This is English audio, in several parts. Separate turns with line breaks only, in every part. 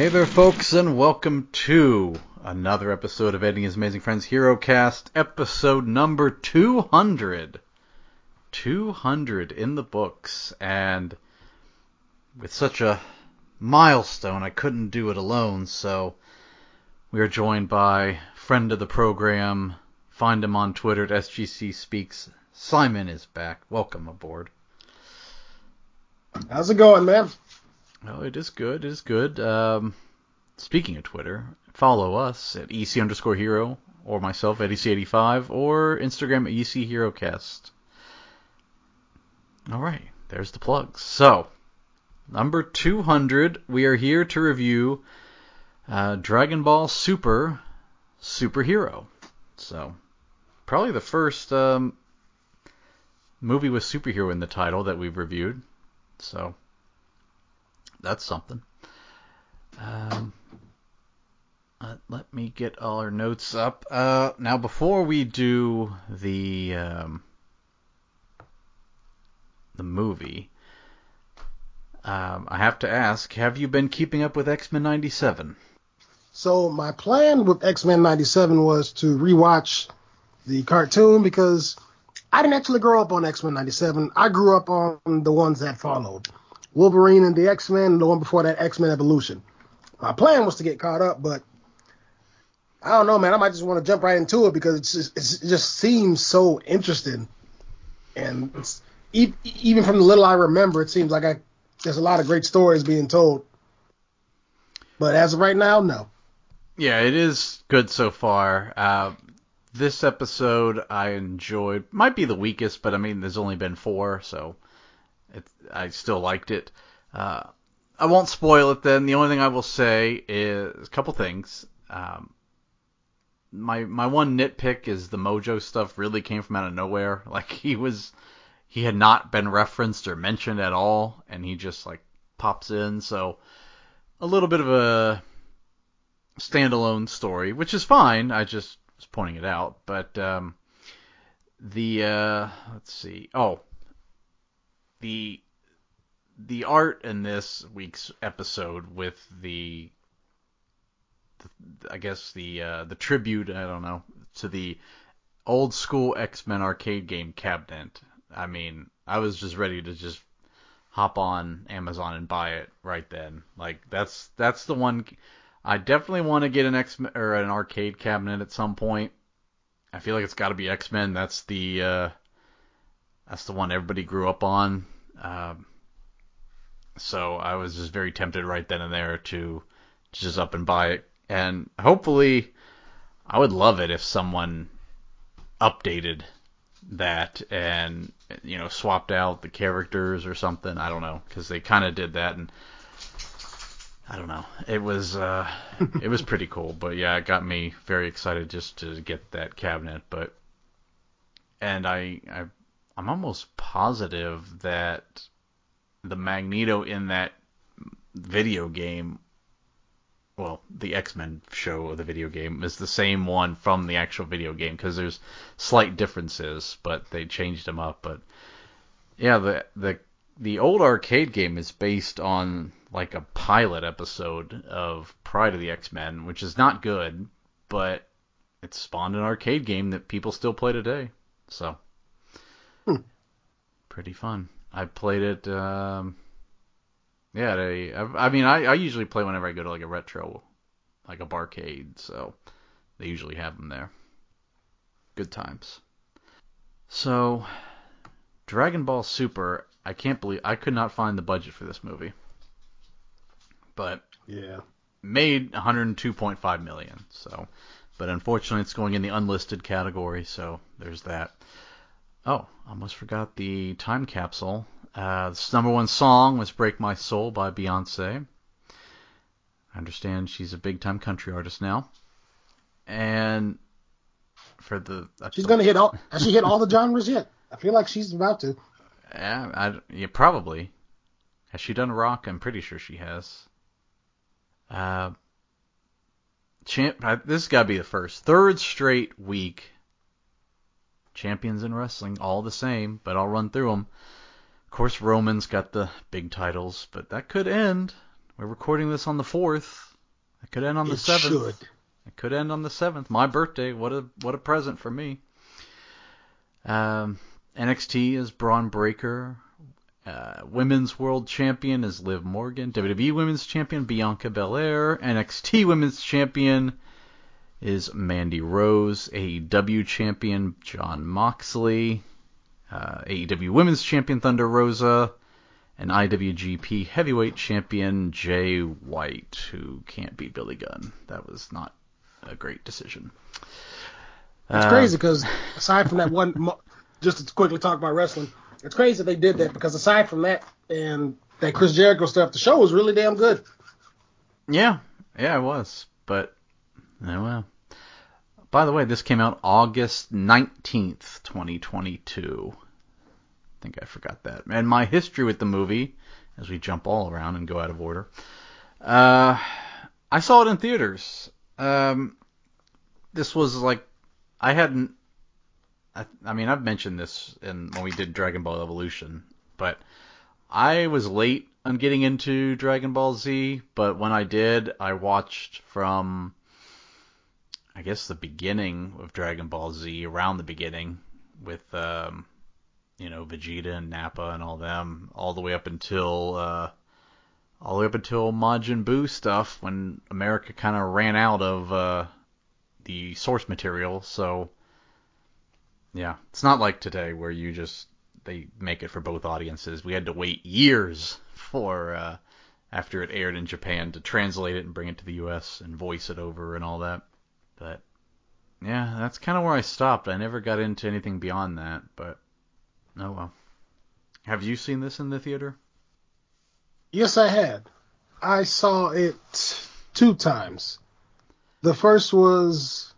Hey there, folks, and welcome to another episode of Eddie and His Amazing Friends HeroCast, episode number 200. 200 in the books, and with such a milestone, I couldn't do it alone, so we are joined by friend of the program. Find him on Twitter at SGC Speaks. Simon is back. Welcome aboard.
How's it going, man?
Oh, it is good. It is good. Speaking of Twitter, follow us at EC_Hero, or myself at EC85, or Instagram at ECHeroCast. All right, there's the plugs. So, number 200, we are here to review Dragon Ball Super Superhero. So, probably the first movie with superhero in the title that we've reviewed. So, that's something. Let me get all our notes up. Now, before we do the movie, I have to ask, have you been keeping up with X-Men 97?
So my plan with X-Men 97 was to rewatch the cartoon because I didn't actually grow up on X-Men 97. I grew up on the ones that followed. Wolverine and the X-Men, and the one before that, X-Men Evolution. My plan was to get caught up, but I don't know, man. I might just want to jump right into it because it just seems so interesting. And it's, even from the little I remember, it seems like there's a lot of great stories being told. But as of right now, no.
Yeah, it is good so far. This episode I enjoyed. Might be the weakest, but I mean, there's only been 4, so I still liked it. I won't spoil it then. The only thing I will say is a couple things. My one nitpick is the Mojo stuff really came from out of nowhere. Like, he had not been referenced or mentioned at all, and he just like pops in. So a little bit of a standalone story, which is fine. I just was pointing it out. But let's see. Oh, the art in this week's episode with the tribute, I don't know, to the old school X-Men arcade game cabinet. I mean, I was just ready to just hop on Amazon and buy it right then. Like, that's the one. I definitely want to get an X-Men or an arcade cabinet at some point. I feel like it's got to be X-Men. That's the one everybody grew up on. So I was just very tempted right then and there to just up and buy it. And hopefully, I would love it if someone updated that and, swapped out the characters or something. I don't know, because they kind of did that, and I don't know. It was pretty cool, but yeah, it got me very excited just to get that cabinet. And I'm almost positive that the Magneto in that video game, well, the X-Men show of the video game, is the same one from the actual video game, because there's slight differences, but they changed them up. But yeah, the old arcade game is based on like a pilot episode of Pride of the X-Men, which is not good, but it spawned an arcade game that people still play today. So pretty fun. I played it. I usually play whenever I go to like a retro, like a barcade, so they usually have them there. Good times. So, Dragon Ball Super, I can't believe I could not find the budget for this movie, but
yeah,
made 102.5 million. So, but unfortunately, it's going in the unlisted category, so there's that. Oh, almost forgot the time capsule. This number one song was "Break My Soul" by Beyonce. I understand she's a big-time country artist now. And for
she's gonna hit all. Has she hit all the genres yet? I feel like she's about to.
Yeah, probably. Has she done rock? I'm pretty sure she has. This has got to be the third straight week. Champions in wrestling, all the same, but I'll run through them. Of course, Roman's got the big titles, but that could end. We're recording this on the 4th. It could end on the
It
7th.
should.
It could end on the 7th. My birthday. What a present for me. NXT is Braun Breaker. Women's World Champion is Liv Morgan. WWE Women's Champion Bianca Belair. NXT Women's Champion is Mandy Rose. AEW Champion Jon Moxley. AEW Women's Champion Thunder Rosa. And IWGP Heavyweight Champion Jay White, who can't beat Billy Gunn. That was not a great decision.
It's crazy because aside from that one, just to quickly talk about wrestling, it's crazy they did that because aside from that and that Chris Jericho stuff, the show was really damn good.
Yeah, it was. But, oh well. By the way, this came out August 19th, 2022. I think I forgot that. And my history with the movie, as we jump all around and go out of order, I saw it in theaters. This was like, I mean, I've mentioned this when we did Dragon Ball Evolution, but I was late on getting into Dragon Ball Z, but when I did, I watched from, I guess, the beginning of Dragon Ball Z, around the beginning, with, Vegeta and Nappa and all them, all the way up until Majin Buu stuff, when America kind of ran out of the source material. So yeah, it's not like today where they make it for both audiences. We had to wait years for after it aired in Japan to translate it and bring it to the US and voice it over and all that. But yeah, that's kind of where I stopped. I never got into anything beyond that, but oh well. Have you seen this in the theater?
Yes, I had. I saw it 2 times. The first was,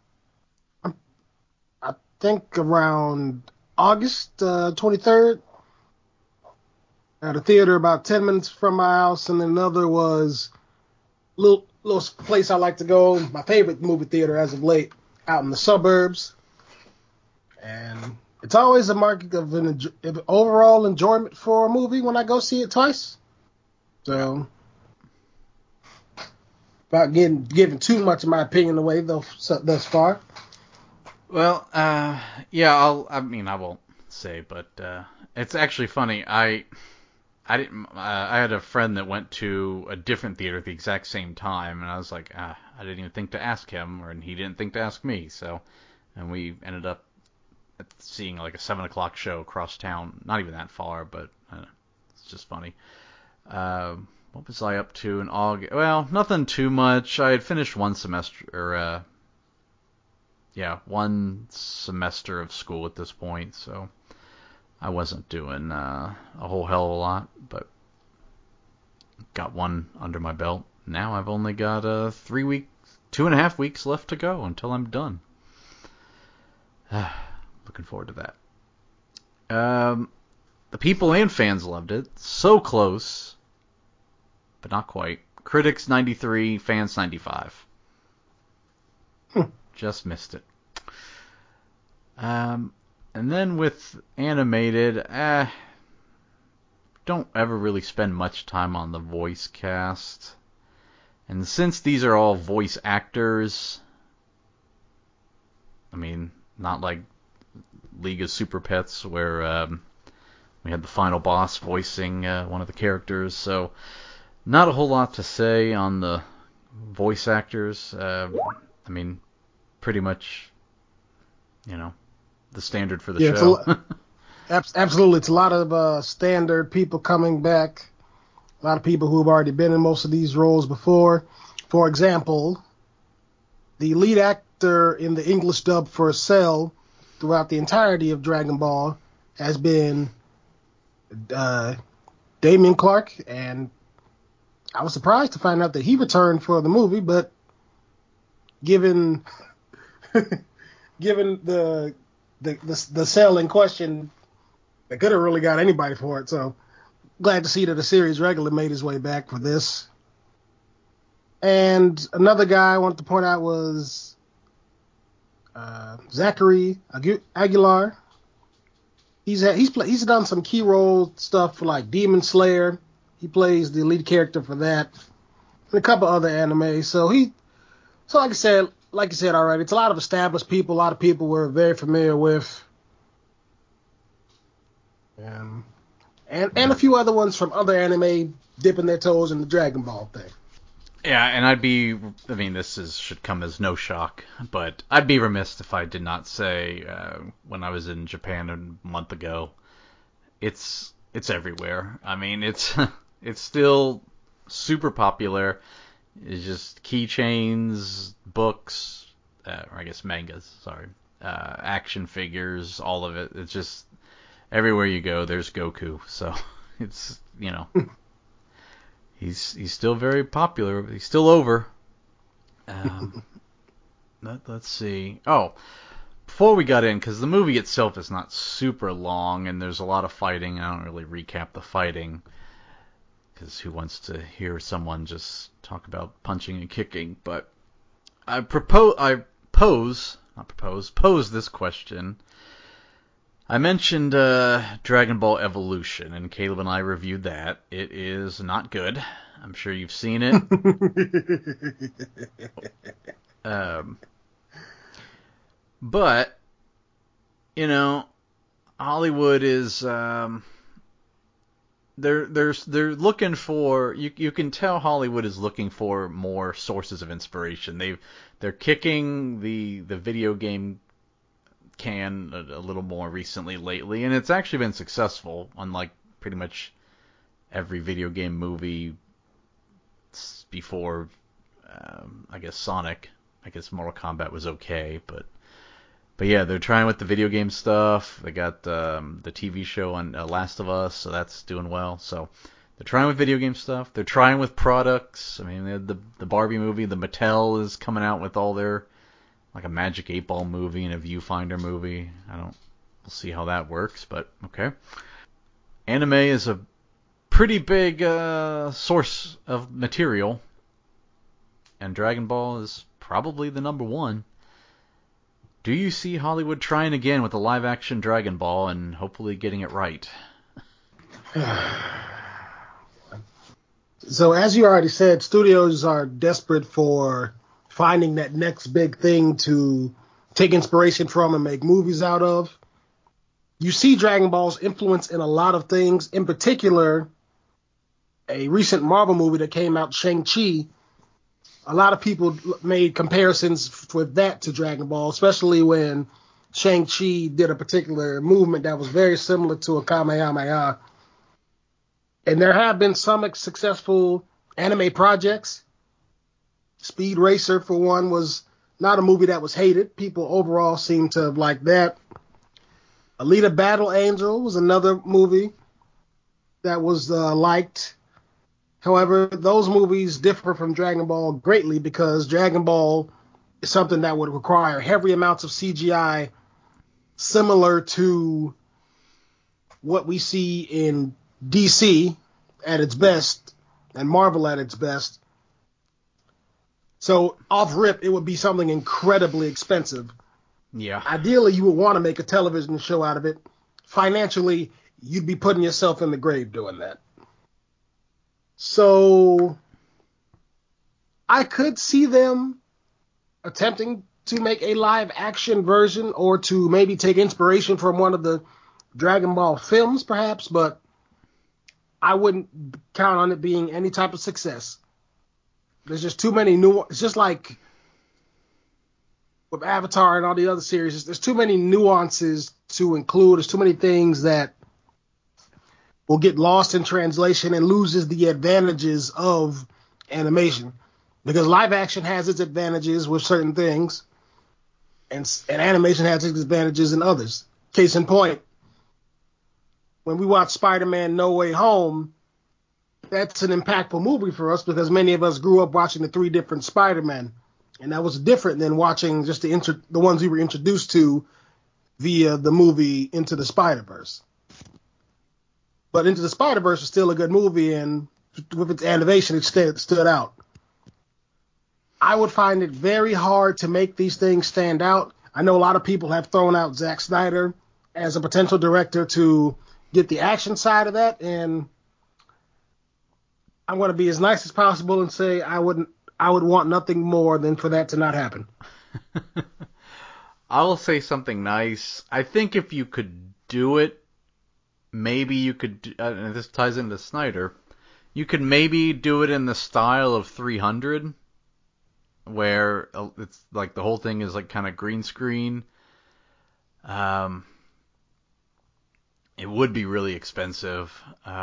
I think, around August 23rd at a theater about 10 minutes from my house, and then another was a little place I like to go, my favorite movie theater as of late, out in the suburbs. And it's always a mark of an overall enjoyment for a movie when I go see it twice. So, about giving too much of my opinion away thus far.
Well, yeah, I won't say, but it's actually funny. I had a friend that went to a different theater at the exact same time, and I was like, I didn't even think to ask him, and he didn't think to ask me. So, and we ended up seeing like a 7:00 show across town. Not even that far, but it's just funny. What was I up to in August? Well, nothing too much. I had finished one semester of school at this point, so I wasn't doing a whole hell of a lot, but got one under my belt. Now I've only got 2.5 weeks left to go until I'm done. Looking forward to that. The people and fans loved it. So close, but not quite. Critics 93, fans 95. Just missed it. And then with animated, don't ever really spend much time on the voice cast. And since these are all voice actors, I mean, not like League of Super Pets where we had the final boss voicing one of the characters, so not a whole lot to say on the voice actors. I mean, pretty much, the standard for the show.
Absolutely. It's a lot of standard people coming back. A lot of people who have already been in most of these roles before. For example, the lead actor in the English dub for Cell throughout the entirety of Dragon Ball has been Damien Clark, and I was surprised to find out that he returned for the movie, but given the Cell in question, they could have really got anybody for it. So glad to see that a series regular made his way back for this. And another guy I wanted to point out was Zachary Aguilar. He's done some key role stuff for like Demon Slayer. He plays the lead character for that, and a couple other anime. So So like you said already, it's a lot of established people, a lot of people we're very familiar with, and a few other ones from other anime dipping their toes in the Dragon Ball thing.
Yeah, and I mean, should come as no shock, but I'd be remiss if I did not say, when I was in Japan a month ago, it's everywhere. I mean, it's it's still super popular. It's just keychains, books, or I guess mangas, sorry, action figures, all of it. It's just everywhere you go, there's Goku. So it's, he's still very popular. He's still over. Let's see. Oh, before we got in, because the movie itself is not super long, and there's a lot of fighting. I don't really recap the fighting, because who wants to hear someone just talk about punching and kicking? But pose this question. I mentioned Dragon Ball Evolution, and Caleb and I reviewed that. It is not good. I'm sure you've seen it. But, Hollywood is... they're looking for... You can tell Hollywood is looking for more sources of inspiration. They're kicking the video game can a little more recently lately, and it's actually been successful, unlike pretty much every video game movie before. I guess Sonic. I guess Mortal Kombat was okay, but yeah, they're trying with the video game stuff. They got the TV show on Last of Us, so that's doing well. So they're trying with video game stuff. They're trying with products. I mean, they had the Barbie movie. The Mattel is coming out with all their, like, a Magic 8-Ball movie and a Viewfinder movie. We'll see how that works, but okay. Anime is a pretty big source of material, and Dragon Ball is probably the number one. Do you see Hollywood trying again with a live-action Dragon Ball and hopefully getting it right?
So, as you already said, studios are desperate for finding that next big thing to take inspiration from and make movies out of. You see Dragon Ball's influence in a lot of things, in particular, a recent Marvel movie that came out, Shang-Chi. A lot of people made comparisons with that to Dragon Ball, especially when Shang-Chi did a particular movement that was very similar to a Kamehameha. And there have been some successful anime projects. Speed Racer, for one, was not a movie that was hated. People overall seem to have liked that. Alita Battle Angel was another movie that was liked. However, those movies differ from Dragon Ball greatly because Dragon Ball is something that would require heavy amounts of CGI, similar to what we see in DC at its best and Marvel at its best. So, off rip, it would be something incredibly expensive.
Yeah.
Ideally, you would want to make a television show out of it. Financially, you'd be putting yourself in the grave doing that. So, I could see them attempting to make a live action version or to maybe take inspiration from one of the Dragon Ball films, perhaps, but I wouldn't count on it being any type of success. There's just too many it's just like with Avatar and all the other series, there's too many nuances to include. There's too many things that will get lost in translation and loses the advantages of animation. Because live action has its advantages with certain things, and animation has its advantages in others. Case in point, when we watch Spider-Man No Way Home, that's an impactful movie for us because many of us grew up watching the 3 different Spider-Men. And that was different than watching just the ones we were introduced to via the movie Into the Spider-Verse. But Into the Spider-Verse was still a good movie, and with its animation, it stood out. I would find it very hard to make these things stand out. I know a lot of people have thrown out Zack Snyder as a potential director to get the action side of that, and I'm going to be as nice as possible and say I I would want nothing more than for that to not happen.
I will say something nice. I think if you could do it, maybe you could. And this ties into Snyder. You could maybe do it in the style of 300, where it's like the whole thing is like kind of green screen. Um, it would be really expensive.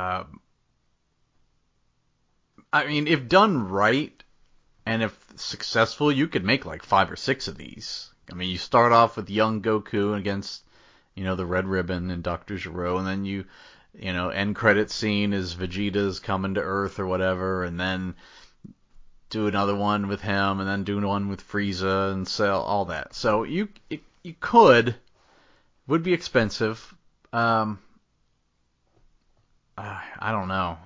I mean, if done right and if successful, you could make like 5 or 6 of these. I mean, you start off with young Goku against, the Red Ribbon and Dr. Gero, and then end credit scene is Vegeta's coming to Earth or whatever, and then do another one with him, and then do one with Frieza and Cell, all that. So you could, would be expensive. I don't know.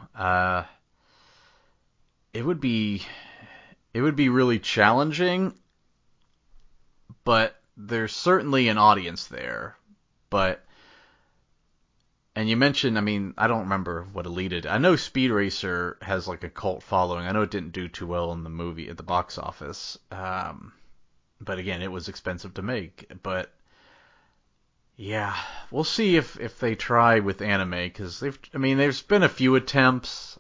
It would be really challenging, but there's certainly an audience there. But and you mentioned, I mean, I don't remember what Elite did. I know Speed Racer has like a cult following. I know it didn't do too well in the movie at the box office. But again, it was expensive to make. But yeah, we'll see if they try with anime, because there's been a few attempts.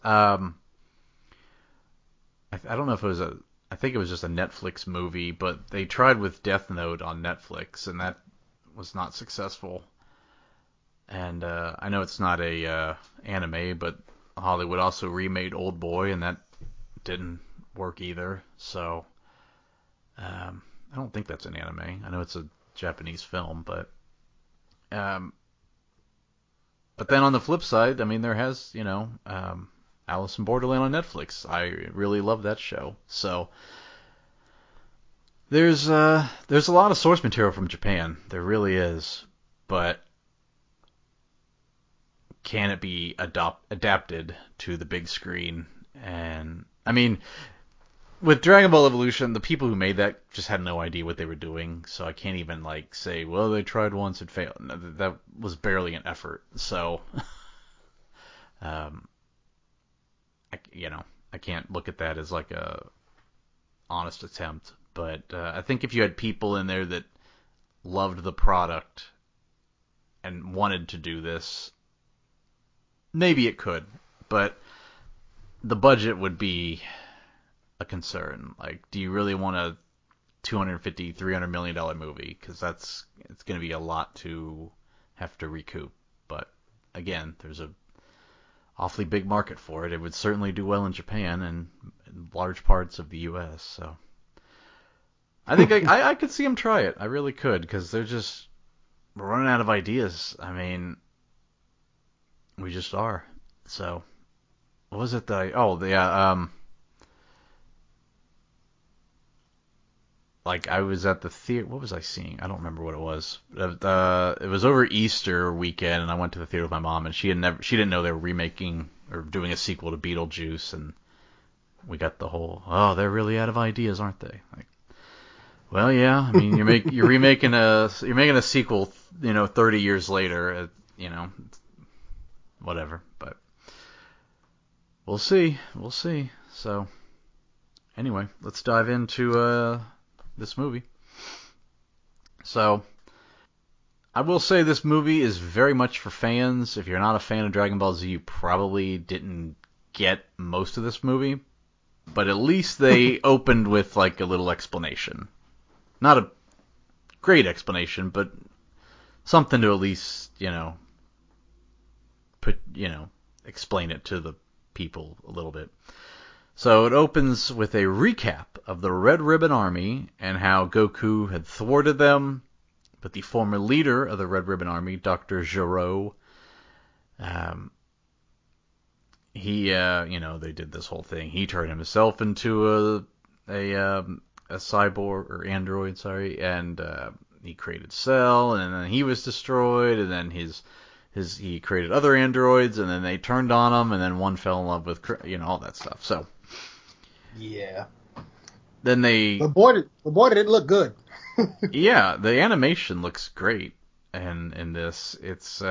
I don't know if it was I think it was just a Netflix movie, but they tried with Death Note on Netflix, and that was not successful. And I know it's not a anime, but Hollywood also remade Old Boy, and that didn't work either. So I don't think that's an anime. I know it's a Japanese film, um, but then on the flip side, I mean, there has Alice in Borderland on Netflix. I really love that show. So there's a lot of source material from Japan. There really is, but can it be adapted to the big screen? And I mean, with Dragon Ball Evolution, the people who made that just had no idea what they were doing. So I can't even like say, well, they tried once and failed. No, that was barely an effort. So, um, I can't look at that as like a honest attempt. But I think if you had people in there that loved the product and wanted to do this, maybe it could. But the budget would be a concern. Like, do you really want a $250-300 million movie? Because it's going to be a lot to have to recoup. But again, there's a awfully big market for it. It would certainly do well in Japan and in large parts of the U.S. So I think I could see them try it. I really could, because they're just running out of ideas. I mean, we just are. So what was it that like I was at the theater. What was I seeing? I don't remember what it was. It was over Easter weekend, and I went to the theater with my mom, and she didn't know they were remaking or doing a sequel to Beetlejuice, and we got the whole, oh, they're really out of ideas, aren't they? Like, well, yeah. I mean, you're making a sequel, 30 years later, whatever. But we'll see. So anyway, let's dive into this movie. So I will say this movie is very much for fans. If you're not a fan of Dragon Ball Z, you probably didn't get most of this movie. But at least they opened with like a little explanation. Not a great explanation, but something to at least, explain it to the people a little bit. So it opens with a recap of the Red Ribbon Army and how Goku had thwarted them, but the former leader of the Red Ribbon Army, Dr. Gero, they did this whole thing. He turned himself into a cyborg or android, sorry, and he created Cell, and then he was destroyed, and then he created other androids, and then they turned on him, and then one fell in love with all that stuff. So
yeah.
Then they.
But boy, did it look good.
Yeah, the animation looks great, and in this, it's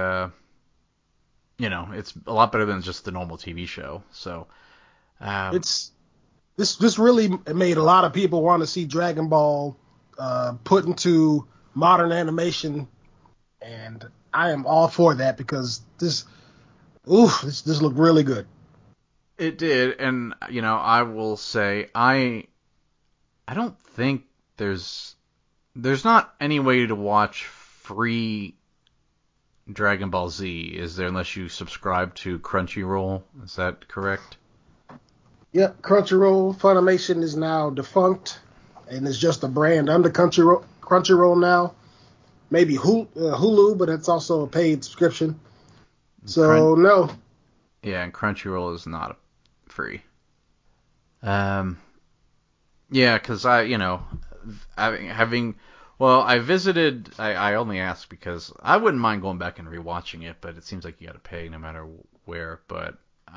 it's a lot better than just the normal TV show. So
it's this really made a lot of people want to see Dragon Ball put into modern animation, and I am all for that because this looked really good.
It did, and I will say I don't think there's not any way to watch free Dragon Ball Z, is there, unless you subscribe to Crunchyroll? Is that correct?
Yeah, Crunchyroll Funimation is now defunct, and it's just a brand under Crunchyroll now. Maybe Hulu, but it's also a paid subscription. So no.
Yeah, and Crunchyroll is not free. Yeah, because I visited. I only asked because I wouldn't mind going back and rewatching it, but it seems like you got to pay no matter where. But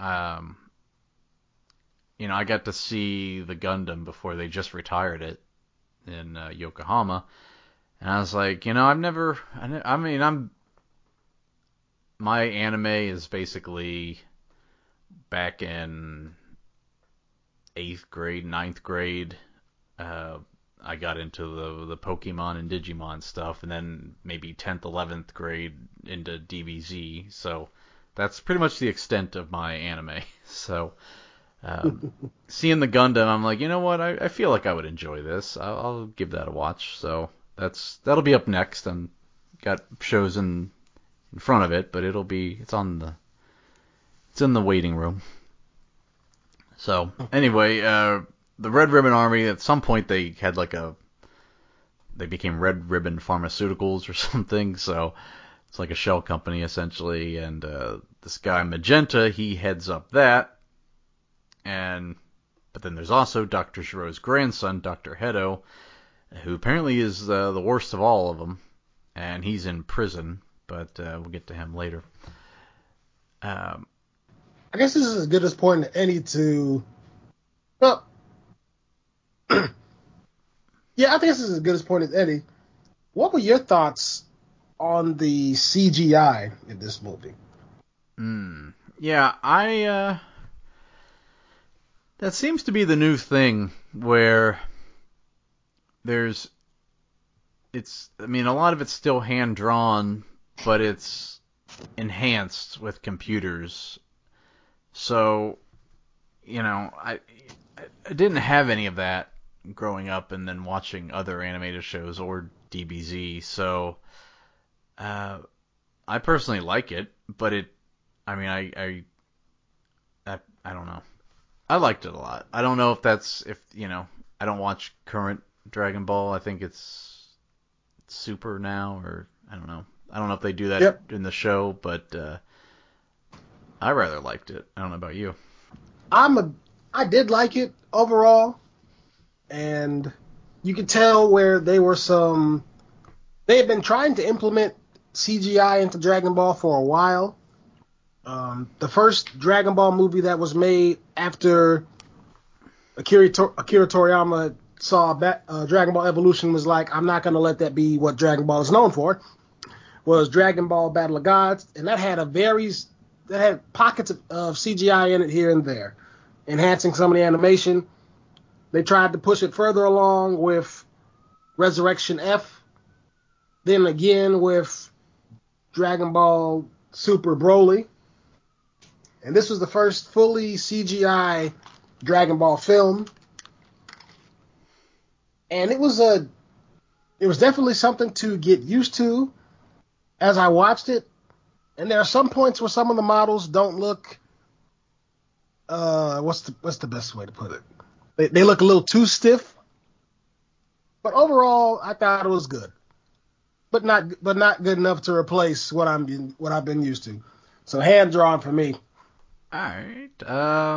I got to see the Gundam before they just retired it in Yokohama, and I was like, I've never. I mean, my anime is basically back in 8th grade, 9th grade. Uh, I got into the Pokemon and Digimon stuff, and then maybe 10th, 11th grade into DBZ. So that's pretty much the extent of my anime. So seeing the Gundam, I'm like, you know what? I feel like I would enjoy this. I'll give that a watch. So that'll be up next. And got shows in front of it, but it's in the waiting room. So anyway, the Red Ribbon Army, at some point they had they became Red Ribbon Pharmaceuticals or something. So it's like a shell company essentially, and this guy Magenta, he heads up that. But then there's also Dr. Giro's grandson, Dr. Hedo, who apparently is the worst of all of them, and he's in prison. But we'll get to him later.
I guess this is as good as point as any to. Well, yeah, I think this is as good as point as any. What were your thoughts on the CGI in this movie?
Yeah, that seems to be the new thing where a lot of it's still hand drawn, but it's enhanced with computers. So, I didn't have any of that growing up and then watching other animated shows or DBZ. So, I personally like it, but I don't know. I liked it a lot. I don't know if I don't watch current Dragon Ball. I think it's Super now, or I don't know. I don't know if they do that
Yep.
in the show, but I rather liked it. I don't know about you.
I did like it overall, and you could tell where they had been trying to implement CGI into Dragon Ball for a while. The first Dragon Ball movie that was made after Akira Toriyama saw Dragon Ball Evolution was like, I'm not going to let that be what Dragon Ball is known for, was Dragon Ball Battle of Gods, and that had pockets of CGI in it here and there, enhancing some of the animation. They tried to push it further along with Resurrection F, then again with Dragon Ball Super Broly. And this was the first fully CGI Dragon Ball film. And it was definitely something to get used to as I watched it. And there are some points where some of the models don't look what's the best way to put it? They look a little too stiff. But overall, I thought it was good. But not good enough to replace what I've been used to. So hand drawn for me.
All right.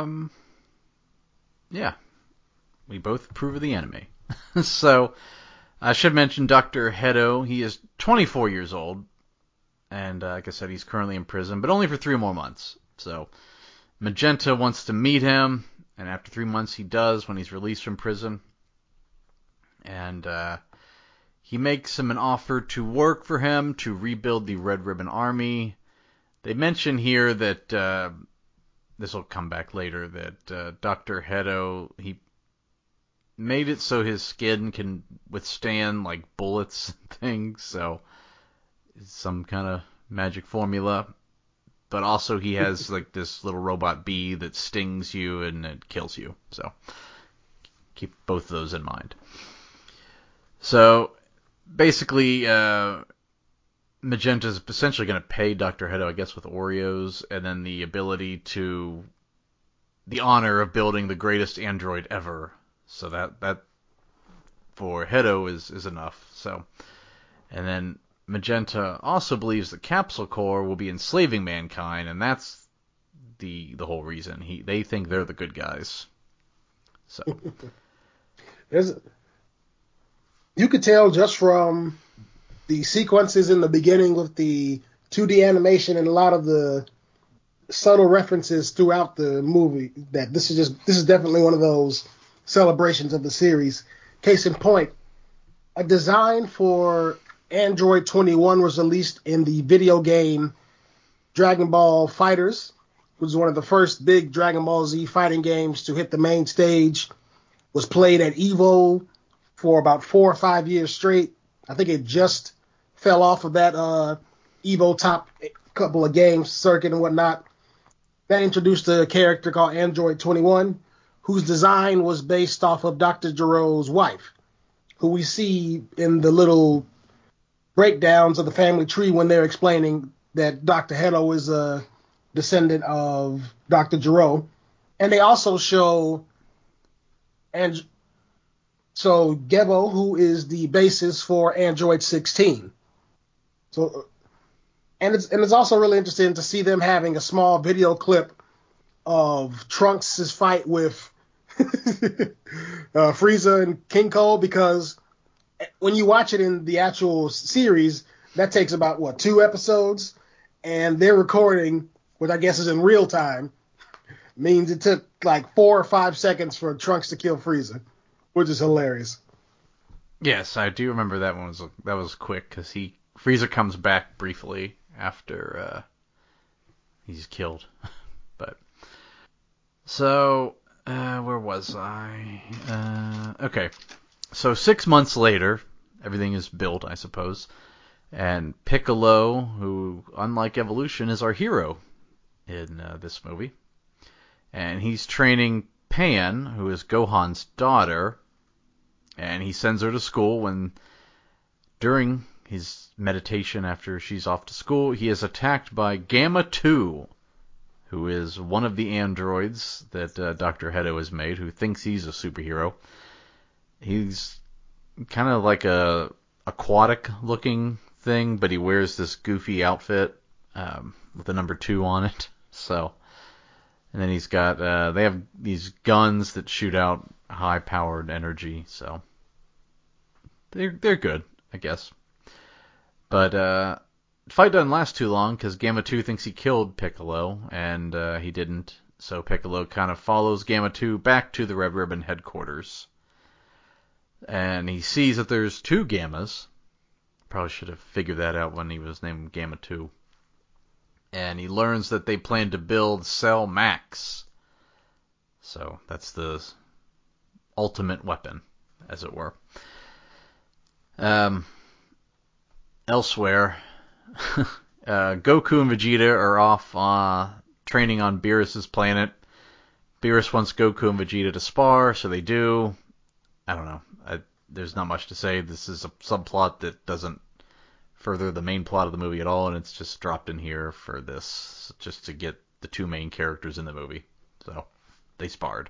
Yeah. We both approve of the anime. So, I should mention Dr. Hedo. He is 24 years old. And like I said, he's currently in prison, but only for 3 more months. So, Magenta wants to meet him, and after 3 months he does when he's released from prison. And he makes him an offer to work for him to rebuild the Red Ribbon Army. They mention here that this will come back later, that Dr. Hedo, made it so his skin can withstand like bullets and things. So it's some kind of magic formula. But also he has like this little robot bee that stings you and it kills you. So keep both of those in mind. So basically, Magenta's essentially going to pay Dr. Hedo, I guess, with Oreos, and then the ability to, the honor of building the greatest android ever. So that for Hedo is enough. So, and then Magenta also believes that Capsule Corp will be enslaving mankind, and that's the whole reason. They think they're the good guys. So
you could tell just from the sequences in the beginning with the 2D animation and a lot of the subtle references throughout the movie that this is definitely one of those celebrations of the series. Case in point, a design for Android 21 was released in the video game Dragon Ball FighterZ, which was one of the first big Dragon Ball Z fighting games to hit the main stage. Was played at EVO for about 4 or 5 years straight. I think it just fell off of that EVO top couple of games circuit and whatnot. That introduced a character called Android 21, whose design was based off of Dr. Gero's wife, who we see in the little breakdowns of the family tree when they're explaining that Dr. Hedo is a descendant of Dr. Gero. And they also show Gebo, who is the basis for Android 16. So, and it's also really interesting to see them having a small video clip of Trunks' fight with Frieza and King Cole, because when you watch it in the actual series, that takes about 2 episodes, and their recording, which I guess is in real time, means it took like 4 or 5 seconds for Trunks to kill Frieza, which is hilarious.
Yes, I do remember that one was quick because Frieza comes back briefly after he's killed. But so where was I? Okay, so 6 months later, everything is built, I suppose, and Piccolo, who unlike Evolution is our hero in this movie, and he's training Pan, who is Gohan's daughter, and he sends her to school when during his meditation after she's off to school, he is attacked by Gamma 2, who is one of the androids that Dr. Hedo has made, who thinks he's a superhero. He's kind of like a aquatic-looking thing, but he wears this goofy outfit with the number 2 on it. So, and then he's got they have these guns that shoot out high-powered energy. So they're good, I guess. But the fight doesn't last too long because Gamma 2 thinks he killed Piccolo, and he didn't. So Piccolo kind of follows Gamma 2 back to the Red Ribbon headquarters. And he sees that there's 2 Gammas. Probably should have figured that out when he was named Gamma 2. And he learns that they plan to build Cell Max. So that's the ultimate weapon, as it were. Elsewhere, Goku and Vegeta are off training on Beerus' planet. Beerus wants Goku and Vegeta to spar, so they do. I don't know. There's not much to say. This is a subplot that doesn't further the main plot of the movie at all, and it's just dropped in here for this, just to get the 2 main characters in the movie. So, they sparred.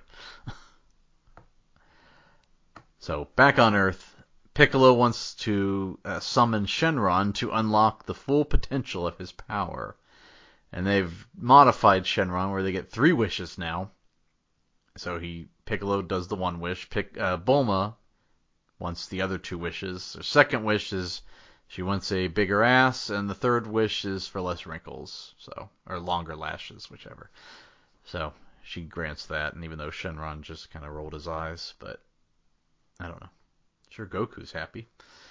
So, back on Earth, Piccolo wants to summon Shenron to unlock the full potential of his power. And they've modified Shenron where they get 3 wishes now. So Piccolo does the 1 wish. Bulma wants the other 2 wishes. Her second wish is she wants a bigger ass, and the third wish is for less wrinkles, or longer lashes, whichever. So she grants that, and even though Shenron just kind of rolled his eyes, but I don't know. Sure, Goku's happy.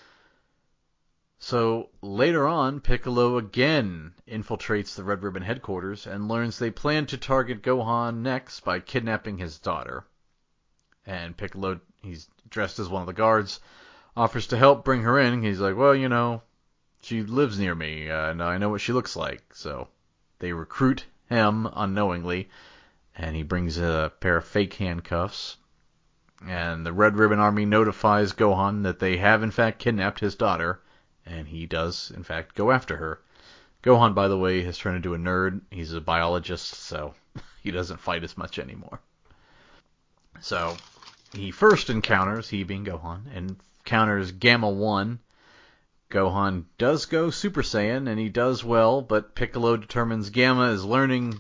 So later on, Piccolo again infiltrates the Red Ribbon headquarters and learns they plan to target Gohan next by kidnapping his daughter. And Piccolo, he's dressed as one of the guards, offers to help bring her in. He's like, well, she lives near me, and I know what she looks like. So they recruit him unknowingly, and he brings a pair of fake handcuffs. And the Red Ribbon Army notifies Gohan that they have in fact kidnapped his daughter, and he does in fact go after her. Gohan, by the way, has turned into a nerd. He's a biologist, so he doesn't fight as much anymore. So he first encounters, he being Gohan, encounters Gamma 1. Gohan does go Super Saiyan, and he does well, but Piccolo determines Gamma is learning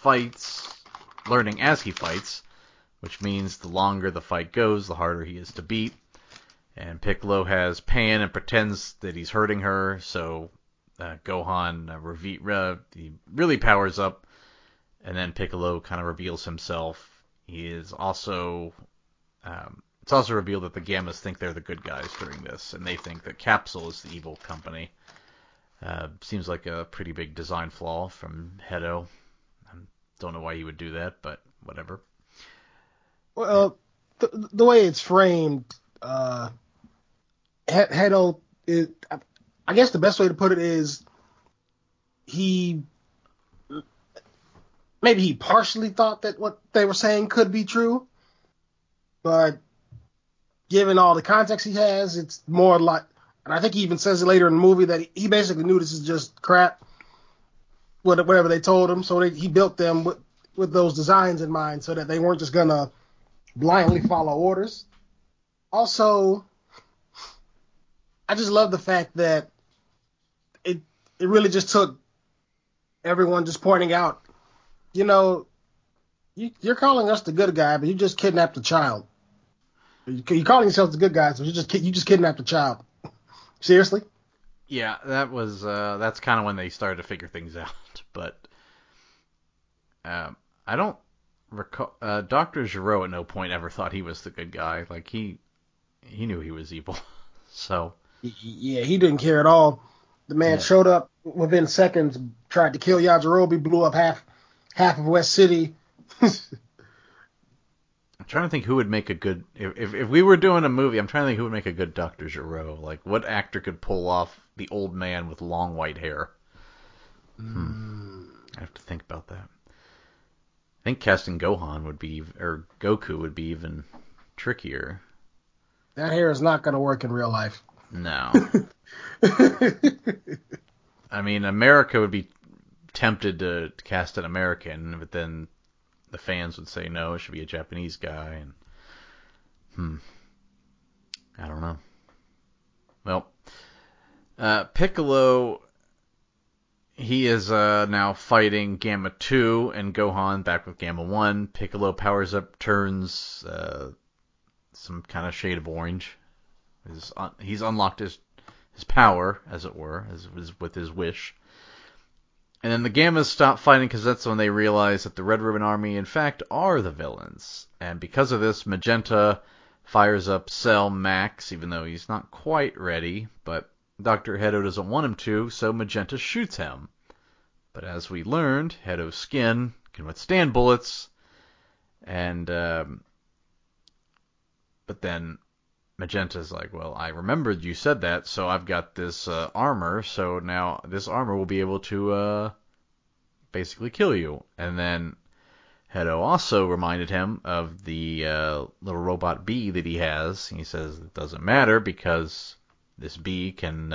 as he fights, which means the longer the fight goes, the harder he is to beat. And Piccolo has Pan and pretends that he's hurting her, so Gohan he really powers up, and then Piccolo kind of reveals himself. He is also it's also revealed that the Gammas think they're the good guys during this, and they think that Capsule is the evil company. Seems like a pretty big design flaw from Hedo. Don't know why he would do that, but whatever.
Well, the way it's framed, Hedo, I guess the best way to put it is maybe he partially thought that what they were saying could be true, but given all the context he has, it's more like, and I think he even says it later in the movie, that he basically knew this is just crap, whatever they told him, so he built them with those designs in mind so that they weren't just going to blindly follow orders. Also, I just love the fact that it really just took everyone just pointing out, you're calling us the good guy, but you just kidnapped a child. You're calling yourselves the good guys, but you just kidnapped a child. Seriously?
Yeah, that's kind of when they started to figure things out. But I don't recall. Dr. Gero at no point ever thought he was the good guy. Like he knew he was evil. So
yeah, he didn't care at all. The man showed up within seconds, tried to kill Yajirobe, blew up half of West City.
I'm trying to think who would make a good if we were doing a movie. I'm trying to think who would make a good Dr. Gero. Like what actor could pull off the old man with long white hair? I have to think about that. I think casting Gohan or Goku would be even trickier.
That hair is not going to work in real life.
No. I mean, America would be tempted to cast an American, but then the fans would say no, it should be a Japanese guy, and I don't know. Well, Piccolo, he is now fighting Gamma 2 and Gohan back with Gamma 1. Piccolo powers up, turns some kind of shade of orange. He's unlocked his power, as it were, with his wish. And then the Gammas stop fighting because that's when they realize that the Red Ribbon Army, in fact, are the villains. And because of this, Magenta fires up Cell Max, even though he's not quite ready. But Dr. Hedo doesn't want him to, so Magenta shoots him. But as we learned, Hedo's skin can withstand bullets. And but then Magenta's like, well, I remembered you said that, so I've got this armor, so now this armor will be able to basically kill you. And then Hedo also reminded him of the little robot bee that he has. He says it doesn't matter because this bee can,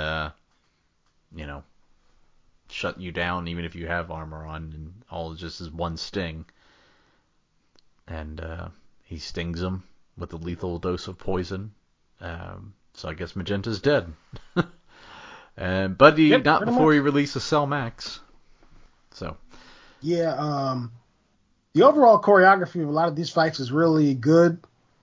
shut you down even if you have armor on, and all just is one sting. And he stings him with a lethal dose of poison. So I guess Magenta's dead. But not before he releases Cell Max. So.
Yeah, the overall choreography of a lot of these fights is really good.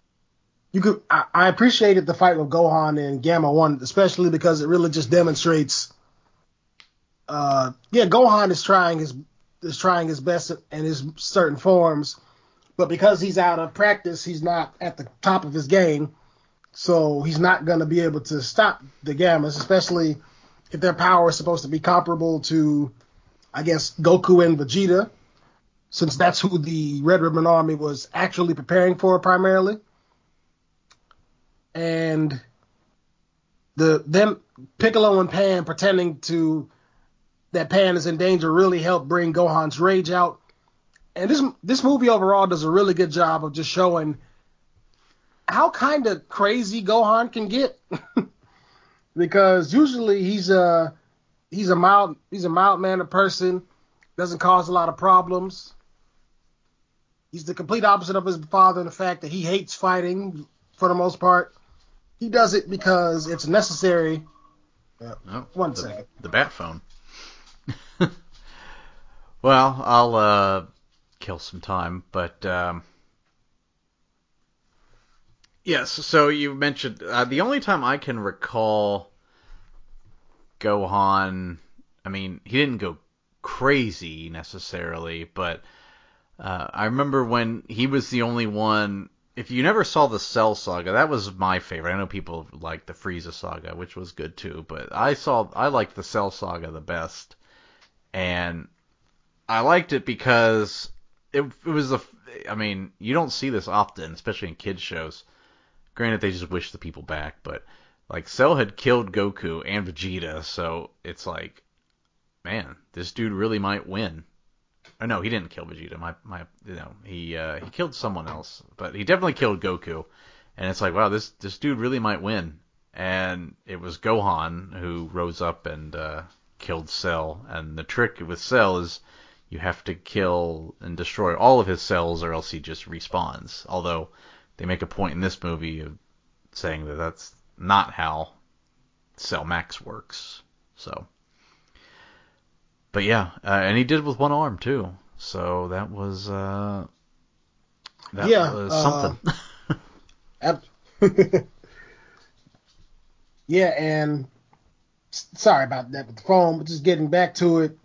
I appreciated the fight with Gohan and Gamma 1, especially because it really just demonstrates Gohan is trying his best in his certain forms, but because he's out of practice, he's not at the top of his game. So he's not going to be able to stop the Gammas, especially if their power is supposed to be comparable to, I guess, Goku and Vegeta, since that's who the Red Ribbon Army was actually preparing for primarily. and them Piccolo and Pan pretending to that Pan is in danger really helped bring Gohan's rage out. And this movie overall does a really good job of just showing how kind of crazy Gohan can get. Because usually he's a mild mannered person, doesn't cause a lot of problems. He's the complete opposite of his father in the fact that he hates fighting for the most part. He does it because it's necessary.
Oh,
One second.
The bat phone. Well, I'll kill some time, but yes. So you mentioned the only time I can recall Gohan. I mean, he didn't go crazy necessarily, but I remember when he was the only one. If you never saw the Cell Saga, that was my favorite. I know people like the Frieza Saga, which was good too, but I liked the Cell Saga the best, and I liked it because it was I mean, you don't see this often, especially in kids shows. Granted, they just wish the people back, but like Cell had killed Goku and Vegeta, so it's like, man, this dude really might win. Oh no, he didn't kill Vegeta. He killed someone else, but he definitely killed Goku. And it's like, wow, this dude really might win. And it was Gohan who rose up and killed Cell. And the trick with Cell is you have to kill and destroy all of his cells, or else he just respawns. Although they make a point in this movie of saying that that's not how Cell Max works. So. But yeah, and he did it with one arm too, so that was something.
Yeah, and sorry about that with the phone, but just getting back to it.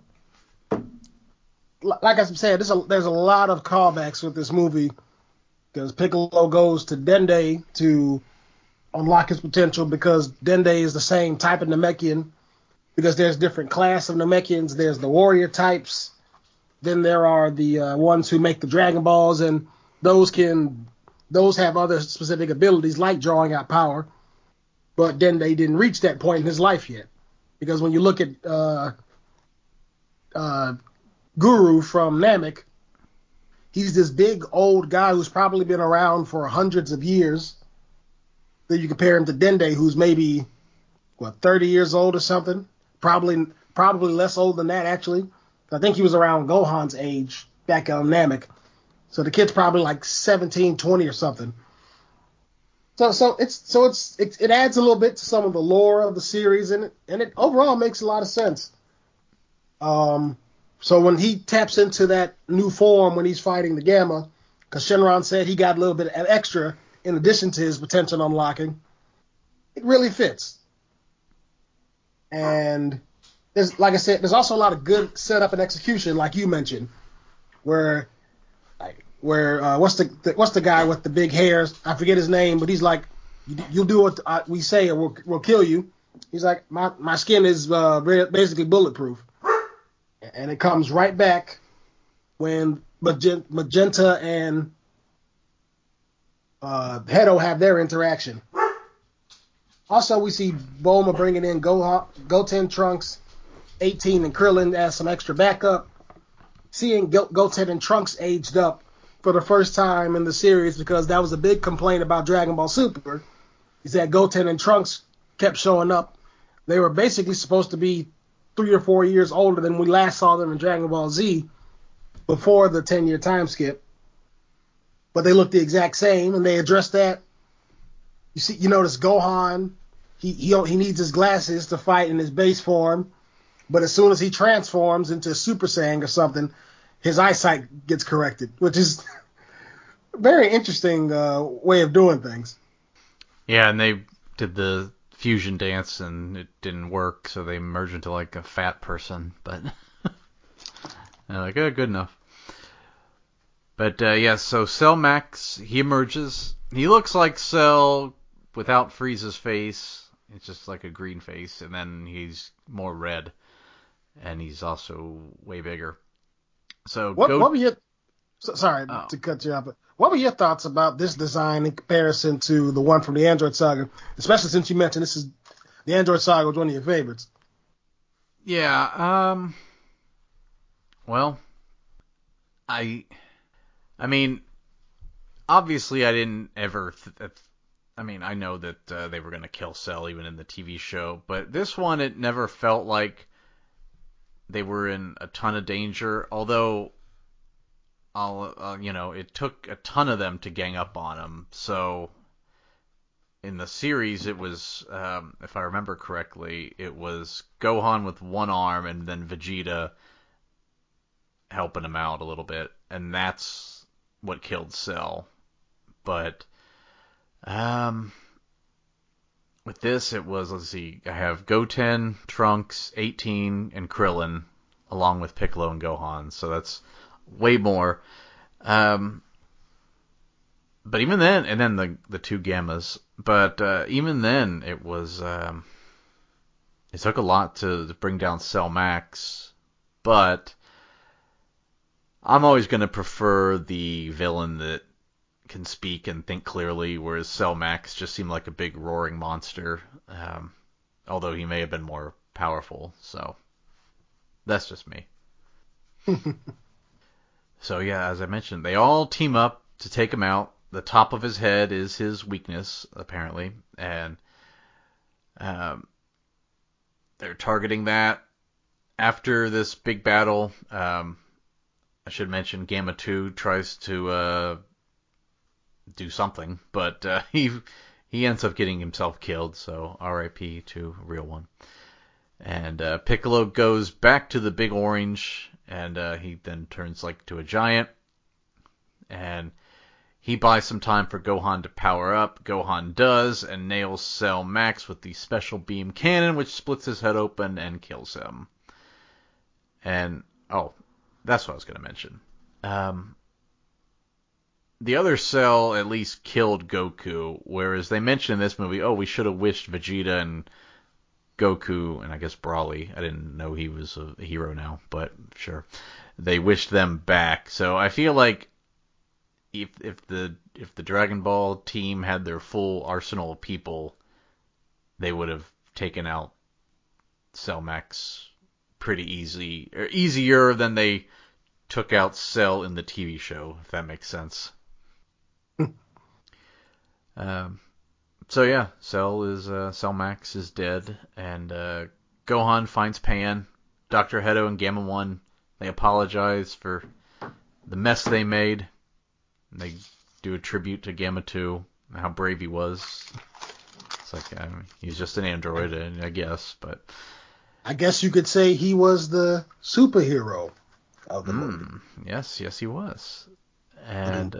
Like I said, there's a lot of callbacks with this movie because Piccolo goes to Dende to unlock his potential because Dende is the same type of Namekian. Because there's different class of Namekians. There's the warrior types. Then there are the ones who make the Dragon Balls, and those have other specific abilities like drawing out power. But then they didn't reach that point in his life yet. Because when you look at Guru from Namek, he's this big old guy who's probably been around for hundreds of years. Then you compare him to Dende, who's maybe 30 years old or something. Probably less old than that, actually. I think he was around Gohan's age back on Namek. So the kid's probably like 17, 20 or something. So it adds a little bit to some of the lore of the series, and it overall makes a lot of sense. So when he taps into that new form when he's fighting the Gamma, because Shenron said he got a little bit of extra in addition to his potential unlocking, it really fits. And like I said, there's also a lot of good setup and execution, like you mentioned, where what's the guy with the big hairs? I forget his name, but he's like, you'll do what we say, or we'll kill you. He's like, my skin is basically bulletproof, and it comes right back when Magenta and Hedo have their interaction. Also, we see Bulma bringing in Goten, Trunks, 18, and Krillin as some extra backup. Seeing Goten and Trunks aged up for the first time in the series, because that was a big complaint about Dragon Ball Super, is that Goten and Trunks kept showing up. They were basically supposed to be 3 or 4 years older than we last saw them in Dragon Ball Z before the 10-year time skip. But they looked the exact same, and they addressed that. You notice Gohan, he needs his glasses to fight in his base form, but as soon as he transforms into Super Saiyan or something, his eyesight gets corrected, which is a very interesting way of doing things.
Yeah, and they did the fusion dance, and it didn't work, so they merged into like a fat person, but they're like, oh, good enough. But yeah, so Cell Max, he emerges. He looks like Cell without Frieza's face. It's just like a green face, and then he's more red, and he's also way bigger. So
what were your sorry
oh.
to cut you off, but What were your thoughts about this design in comparison to the one from the Android Saga, especially since you mentioned this is the Android Saga was one of your favorites?
Yeah. Well, I mean, obviously, I didn't ever. I mean, I know that they were going to kill Cell even in the TV show, but this one, it never felt like they were in a ton of danger. Although, it took a ton of them to gang up on him. So in the series, it was, if I remember correctly, it was Gohan with one arm and then Vegeta helping him out a little bit, and that's what killed Cell. But with this, it was, let's see, I have Goten, Trunks, 18, and Krillin, along with Piccolo and Gohan. So that's way more. But even then, and then the two Gammas. But even then, it was it took a lot to bring down Cell Max. But I'm always going to prefer the villain that can speak and think clearly, whereas Cell Max just seemed like a big roaring monster, although he may have been more powerful. So that's just me. So yeah, as I mentioned, they all team up to take him out. The top of his head is his weakness, apparently, and they're targeting that. After this big battle, I should mention Gamma 2 tries to do something, but he ends up getting himself killed, so R.I.P. to a real one. And Piccolo goes back to the Big Orange, and he then turns to a giant, and he buys some time for Gohan to power up. Gohan does, and nails Cell Max with the special beam cannon, which splits his head open and kills him. And, that's what I was going to mention. The other Cell at least killed Goku, whereas they mentioned in this movie, we should have wished Vegeta and Goku, and I guess Broly, I didn't know he was a hero now, but sure. They wished them back. So I feel like if the Dragon Ball team had their full arsenal of people, they would have taken out Cell Max pretty easy, or easier than they took out Cell in the TV show, if that makes sense. So yeah, Cell Max is dead, and Gohan finds Pan, Dr. Hedo, and Gamma 1. They apologize for the mess they made. They do a tribute to Gamma 2, how brave he was. It's like, he's just an android, I guess, but...
I guess you could say he was the superhero of the movie.
Yes, he was. And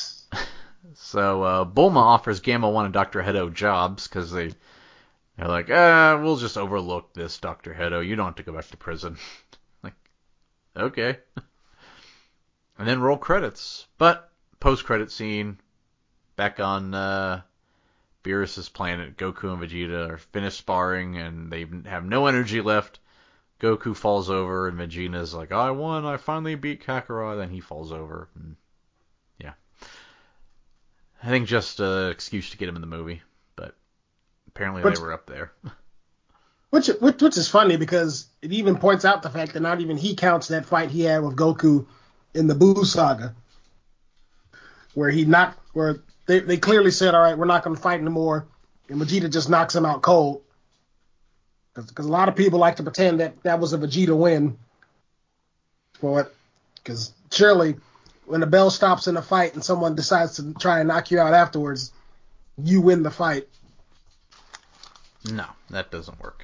so Bulma offers Gamma 1 and Dr. Hedo jobs, because they're like, we'll just overlook this, Dr. Hedo. You don't have to go back to prison. Like, okay. And then roll credits. But post-credit scene, back on Beerus' planet, Goku and Vegeta are finished sparring, and they have no energy left. Goku falls over, and Vegeta's like, I won, I finally beat Kakarot. Then he falls over. And yeah. I think just an excuse to get him in the movie, but apparently they were up there.
Which is funny, because it even points out the fact that not even he counts that fight he had with Goku in the Buu saga, where they clearly said, all right, we're not going to fight anymore, and Vegeta just knocks him out cold. Because a lot of people like to pretend that was a Vegeta win. Because surely, when the bell stops in a fight and someone decides to try and knock you out afterwards, you win the fight.
No, that doesn't work.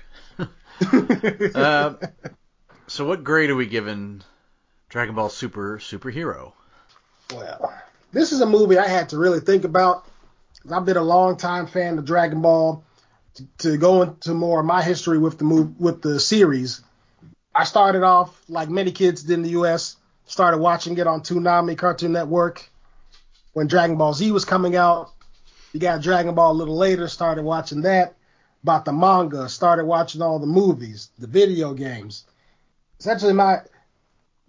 So what grade are we giving Dragon Ball Superhero?
Well, this is a movie I had to really think about. I've been a long time fan of Dragon Ball. To go into more of my history with the series, I started off like many kids did in the U.S. Started watching it on Toonami Cartoon Network when Dragon Ball Z was coming out. You got Dragon Ball a little later. Started watching that. Bought the manga. Started watching all the movies, the video games. Essentially,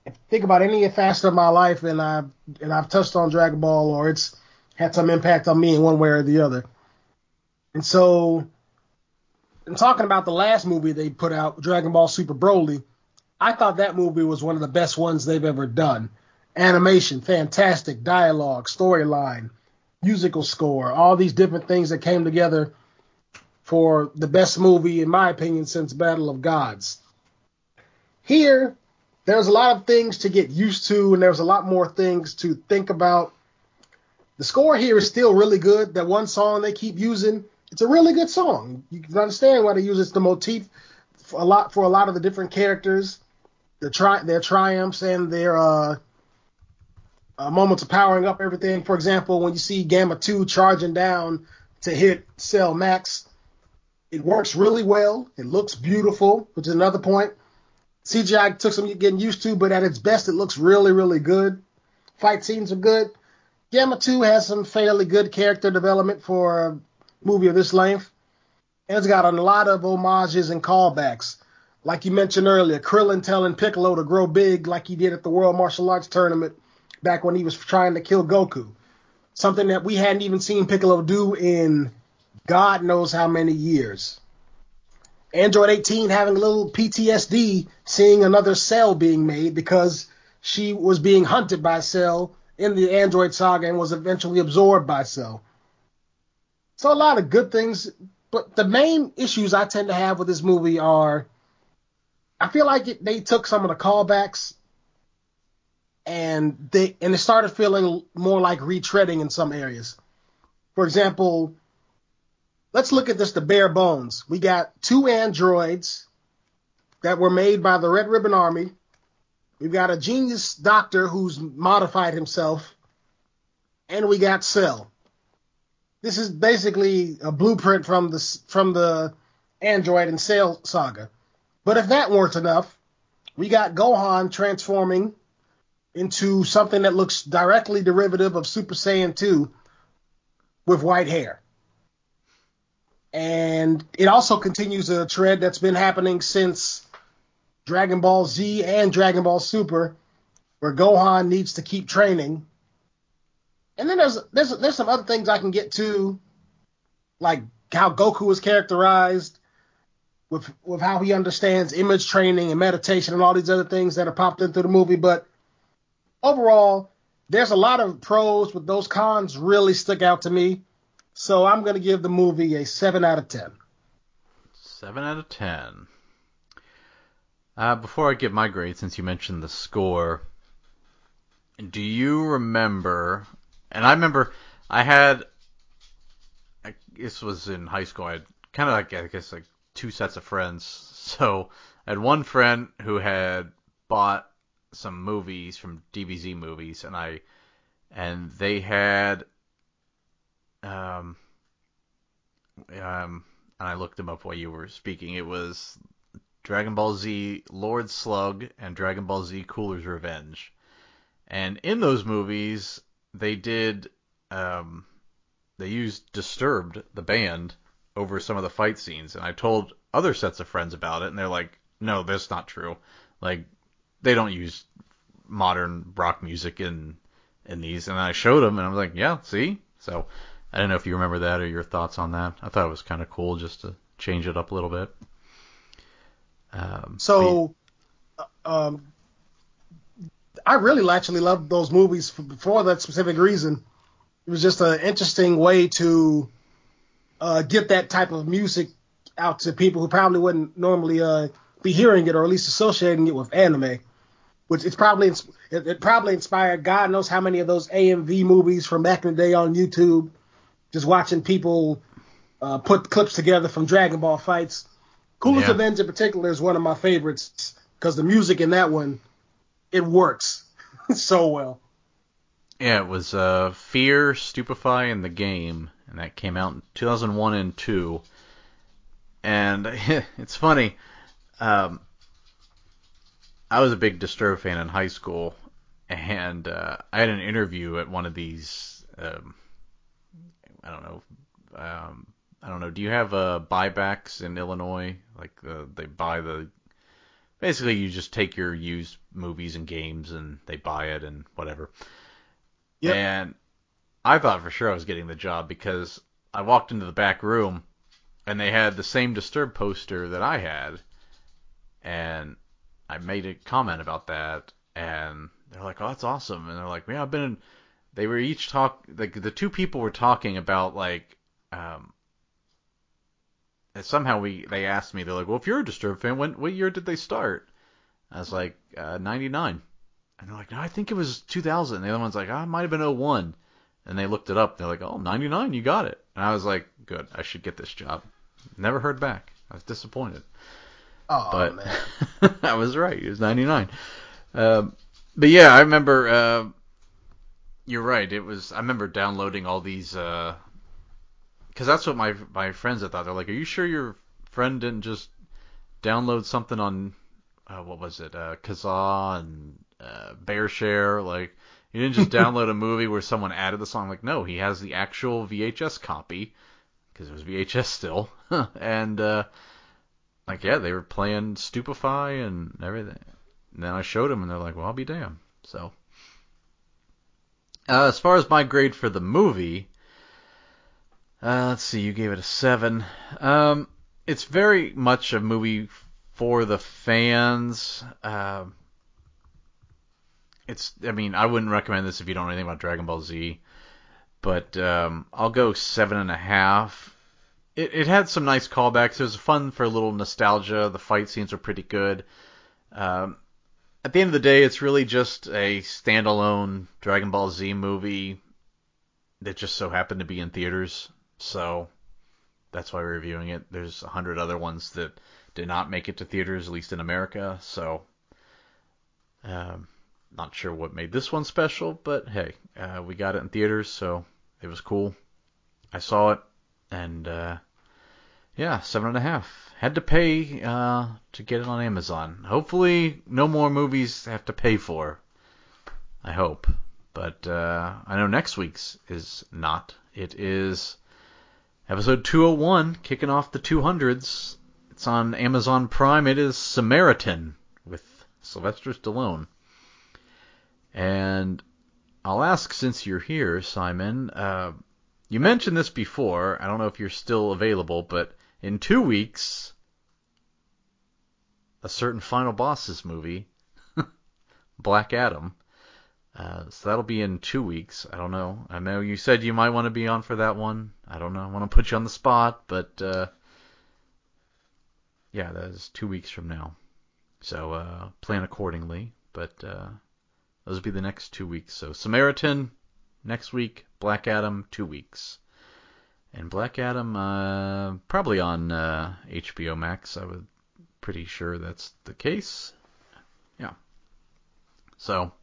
if you think about any facet of my life, and I've touched on Dragon Ball, or it's had some impact on me in one way or the other. And so, in talking about the last movie they put out, Dragon Ball Super Broly, I thought that movie was one of the best ones they've ever done. Animation, fantastic, dialogue, storyline, musical score, all these different things that came together for the best movie, in my opinion, since Battle of Gods. Here, there's a lot of things to get used to, and there's a lot more things to think about. The score here is still really good. That one song they keep using, it's a really good song. You can understand why they use it. It's the motif for a lot of the different characters, their triumphs and their moments of powering up everything. For example, when you see Gamma 2 charging down to hit Cell Max, it works really well. It looks beautiful, which is another point. CGI took some getting used to, but at its best, it looks really, really good. Fight scenes are good. Gamma 2 has some fairly good character development for a movie of this length. And it's got a lot of homages and callbacks. Like you mentioned earlier, Krillin telling Piccolo to grow big like he did at the World Martial Arts Tournament back when he was trying to kill Goku. Something that we hadn't even seen Piccolo do in God knows how many years. Android 18 having a little PTSD seeing another Cell being made because she was being hunted by Cell in the Android saga and was eventually absorbed by Cell. So a lot of good things, but the main issues I tend to have with this movie are I feel like they took some of the callbacks and it started feeling more like retreading in some areas. For example, let's look at this, the bare bones. We got 2 androids that were made by the Red Ribbon Army. We've got a genius doctor who's modified himself. And we got Cell. This is basically a blueprint from the Android and Cell saga. But if that weren't enough, we got Gohan transforming into something that looks directly derivative of Super Saiyan 2 with white hair. And it also continues a trend that's been happening since Dragon Ball Z and Dragon Ball Super, where Gohan needs to keep training. And then there's some other things I can get to, like how Goku is characterized, with how he understands image training and meditation and all these other things that are popped into the movie. But overall, there's a lot of pros, but those cons really stick out to me. So I'm going to give the movie a 7 out of 10.
7 out of 10. Before I give my grade, since you mentioned the score, do you remember, and I remember this was in high school, I had kind of like, I guess, like 2 sets of friends. So I had one friend who had bought some movies from DBZ movies, and they had, and I looked them up while you were speaking. It was Dragon Ball Z Lord Slug and Dragon Ball Z Cooler's Revenge. And in those movies, they did, they used Disturbed, the band, over some of the fight scenes. And I told other sets of friends about it, and they're like, no, that's not true. Like, they don't use modern rock music in these. And I showed them, and I was like, yeah, see? So I don't know if you remember that or your thoughts on that. I thought it was kind of cool just to change it up a little bit.
So, I really actually loved those movies for that specific reason. It was just an interesting way to get that type of music out to people who probably wouldn't normally be hearing it, or at least associating it with anime. Which it probably inspired God knows how many of those AMV movies from back in the day on YouTube. Just watching people put clips together from Dragon Ball fights. Coolest Revenge in particular is one of my favorites because the music in that one, it works so well.
Yeah, it was Fear, Stupefy, and the Game, and that came out in 2001 and 2. And it's funny, I was a big Disturbed fan in high school, and I had an interview at one of these, I don't know, I don't know. Do you have buybacks in Illinois? Like they buy the basically you just take your used movies and games and they buy it and whatever.
Yep.
And I thought for sure I was getting the job because I walked into the back room and they had the same Disturbed poster that I had, and I made a comment about that, and they're like, "Oh, that's awesome," and they're like, "Yeah, I've been in." They were each like the two people were talking about like, and somehow they asked me, they're like, "Well, if you're a Disturbed fan, what year did they start?" I was like, 99. And they're like, "No, I think it was 2000." And the other one's like, "Oh, it might have been 01." And they looked it up. They're like, "Oh, 99, you got it." And I was like, "Good, I should get this job." Never heard back. I was disappointed.
Oh,
But
man.
I was right. It was 99. But yeah, I remember. You're right. It was. I remember downloading all these. Because that's what my friends had thought. They're like, "Are you sure your friend didn't just download something on what was it, Kazaa and BearShare? Like, he didn't just download a movie where someone added the song." Like, no, he has the actual VHS copy because it was VHS still, and like, yeah, they were playing Stupefy and everything. And then I showed them, and they're like, "Well, I'll be damned." So, as far as my grade for the movie, let's see, you gave it a 7. It's very much a movie for the fans. I mean, I wouldn't recommend this if you don't know anything about Dragon Ball Z, but I'll go 7.5. It had some nice callbacks. It was fun for a little nostalgia. The fight scenes were pretty good. At the end of the day, it's really just a standalone Dragon Ball Z movie that just so happened to be in theaters. So that's why we're reviewing it. There's 100 other ones that did not make it to theaters, at least in America. So not sure what made this one special, but hey, we got it in theaters, so it was cool. I saw it, and yeah, 7.5. Had to pay to get it on Amazon. Hopefully, no more movies have to pay for. I hope. But I know next week's is not. It is episode 201, kicking off the 200s. It's on Amazon Prime. It is Samaritan with Sylvester Stallone. And I'll ask, since you're here, Simon, you mentioned this before. I don't know if you're still available, but in 2 weeks, a certain Final Bosses movie, Black Adam. So that'll be in 2 weeks. I don't know. I know you said you might want to be on for that one. I don't know. I want to put you on the spot, but yeah, that is 2 weeks from now. So plan accordingly. But those will be the next 2 weeks. So Samaritan next week, Black Adam 2 weeks. And Black Adam probably on HBO Max. I was pretty sure that's the case. Yeah. So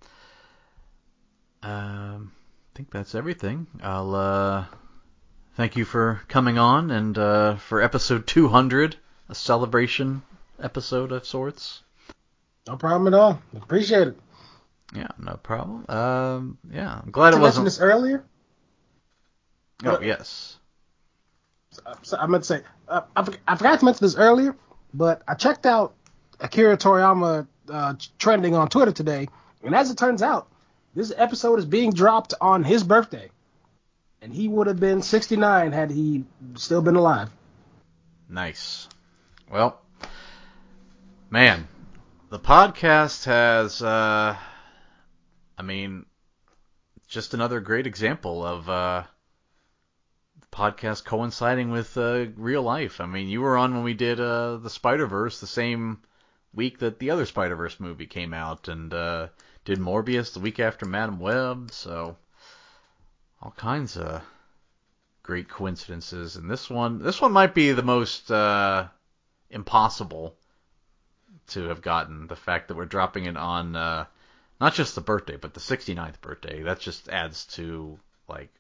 I think that's everything. I'll thank you for coming on and for episode 200, a celebration episode of sorts.
No problem at all. Appreciate it.
Yeah, no problem. Yeah, I'm glad it
I
wasn't.
mentioned this earlier.
Oh, yes.
So I meant to say, I forgot to mention this earlier, but I checked out Akira Toriyama trending on Twitter today, and as it turns out, this episode is being dropped on his birthday, and he would have been 69 had he still been alive.
Nice. Well, man, the podcast has, I mean, just another great example of the podcast coinciding with real life. I mean, you were on when we did the Spider-Verse the same week that the other Spider-Verse movie came out, and did Morbius the week after Madam Web, so all kinds of great coincidences. And this one might be the most impossible to have gotten. The fact that we're dropping it on not just the birthday, but the 69th birthday. That just adds to, like,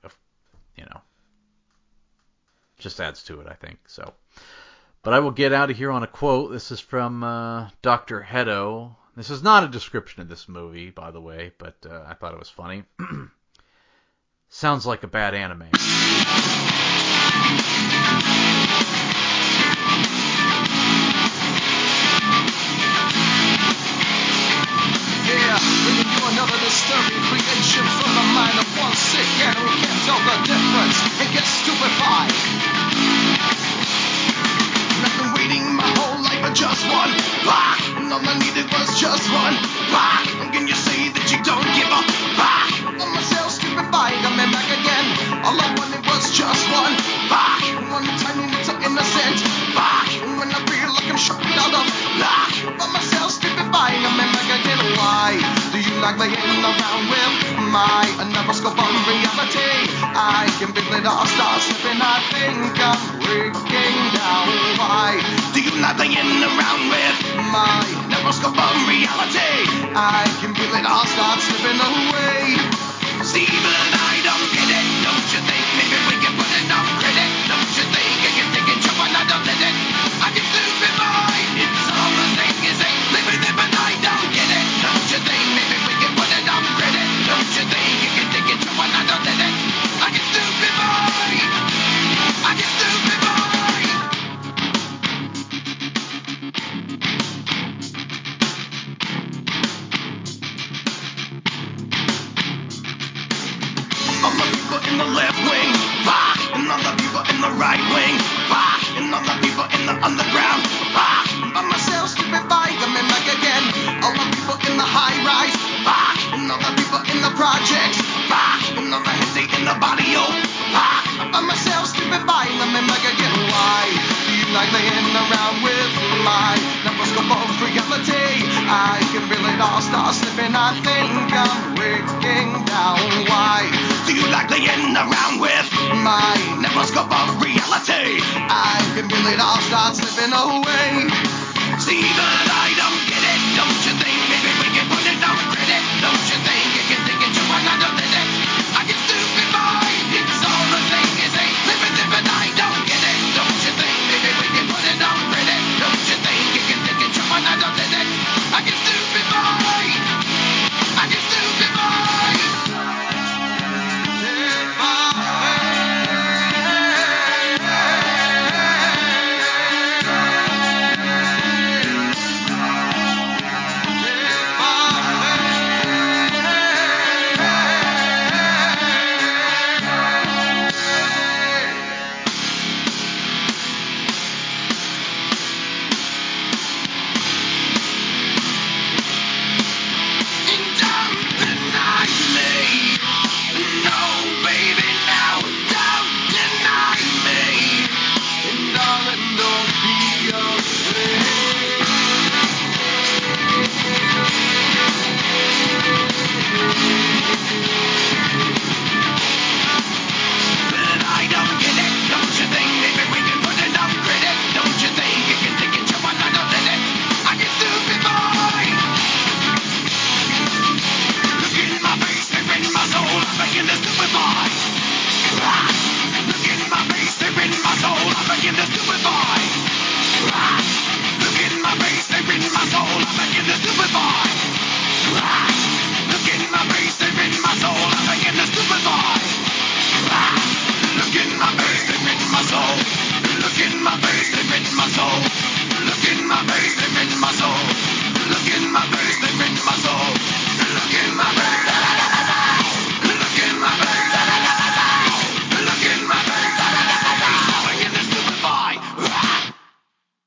just adds to it, I think. So, but I will get out of here on a quote. This is from Dr. Hedo. This is not a description of this movie, by the way, but I thought it was funny. Sounds like a bad anime.
playing around with my neuroscope of reality. I can feel it all start slipping. I think I'm breaking down. Why do you like playing around with my neuroscope of reality? I can feel it all start slipping away. See, but I don't get it. Don't you think maybe we can put enough credit? Don't you think I can take it, jump on another minute? I can stupid mind. It's all the same as it. Living it, but I don't get it. Don't you think maybe we can put enough credit? Don't you think you can take it, jump on another minute? I can stupid mind. I can stupid mind. All the people in the left wing, bah, and all the people in the right wing, bah, and all the people in the underground, bah, by myself stupefied, coming back again. All the people in the high rise, bah, and all the people in the projects, bah, and all the heady in the barrio, bah, by myself stupefied, coming back again. Why do you like laying around with my neuroscope of reality? I can feel it all start slipping. I think I'm breaking down. Why do you like laying around with my neuroscope of reality? I can feel it all start slipping away.